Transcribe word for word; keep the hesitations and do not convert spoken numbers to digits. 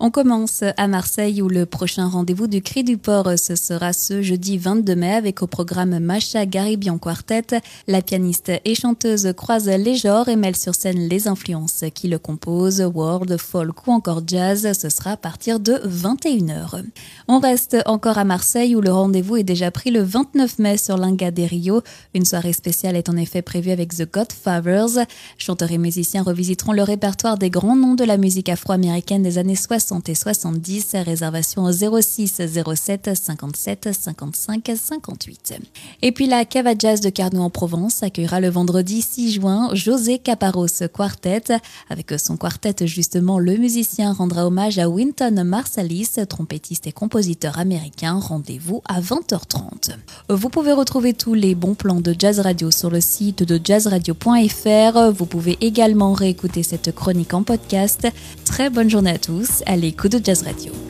On commence à Marseille où le prochain rendez-vous du Cri du Port, ce sera ce jeudi vingt-deux mai avec au programme Masha Garibian Quartet. La pianiste et chanteuse croise les genres et mêle sur scène les influences qui le composent, world, folk ou encore jazz. Ce sera à partir de vingt et une heures. On reste encore à Marseille où le rendez-vous est déjà pris le vingt-neuf mai sur l'Inga des Rio. Une soirée spéciale est en effet prévue avec The Godfathers. Chanteurs et musiciens revisiteront le répertoire des grands noms de la musique afro-américaine des années soixante et soixante-dix. Réservation au zéro six zéro sept cinquante-sept cinquante-cinq cinquante-huit. Et puis la Cava Jazz de Carnoux en Provence accueillera le vendredi six juin José Caparros Quartet. Avec son quartet justement, le musicien rendra hommage à Wynton Marsalis, trompettiste et compositeur américain. Rendez-vous à vingt heures trente. Vous pouvez retrouver tous les bons plans de Jazz Radio sur le site de jazz radio point f r. Vous pouvez également réécouter cette chronique en podcast. Très bonne journée à tous à l'écoute de Jazz Radio.